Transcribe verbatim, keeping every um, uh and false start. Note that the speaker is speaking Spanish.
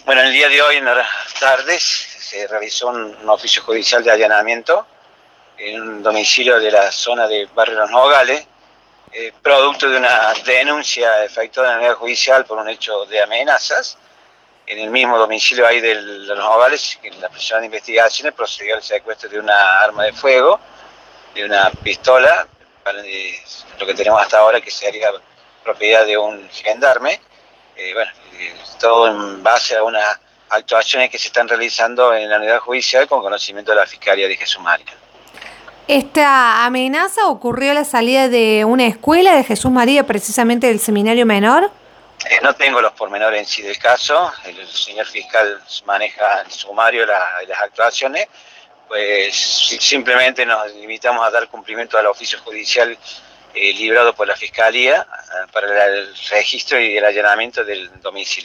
Bueno, el día de hoy, en las tardes, se realizó un, un oficio judicial de allanamiento en un domicilio de la zona de Barrio Los Nogales, eh, producto de una denuncia efectuada en la unidad judicial por un hecho de amenazas. En el mismo domicilio ahí de Los Nogales, en la prisión de investigaciones, procedió al secuestro de una arma de fuego, de una pistola, para, eh, lo que tenemos hasta ahora, que sería propiedad de un gendarme. Eh, bueno, eh, todo en base a unas actuaciones que se están realizando en la unidad judicial con conocimiento de la Fiscalía de Jesús María. Esta amenaza ocurrió a la salida de una escuela de Jesús María, precisamente del seminario menor. Eh, no tengo los pormenores en sí del caso, el señor fiscal maneja en sumario la, las actuaciones, pues simplemente nos limitamos a dar cumplimiento al oficio judicial eh, librado por la Fiscalía eh, para el registro y el allanamiento del domicilio.